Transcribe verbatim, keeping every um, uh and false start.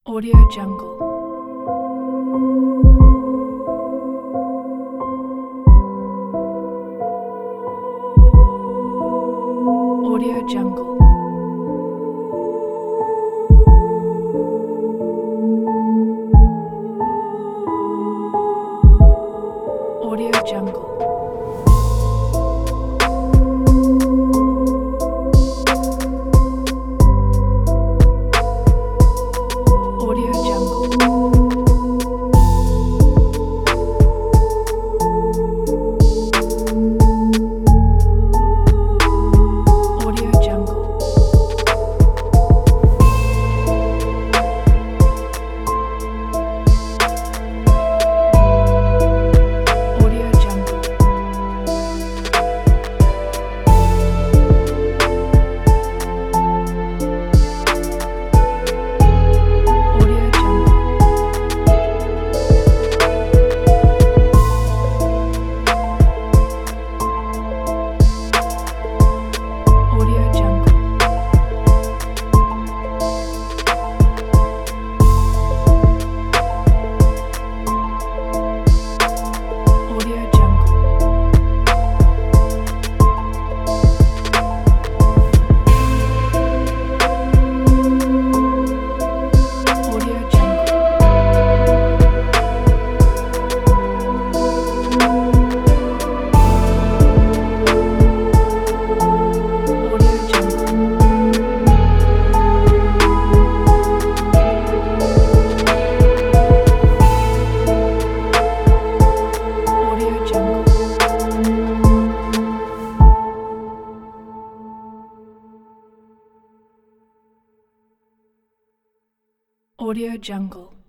Audio Jungle. Audio Jungle. Audio Jungle. Audio Jungle. Audio Jungle. Audio Jungle. Audio Jungle. Audio Jungle. Audio Jungle. Audio Jungle. Audio Jungle. Audio Jungle. Audio Jungle.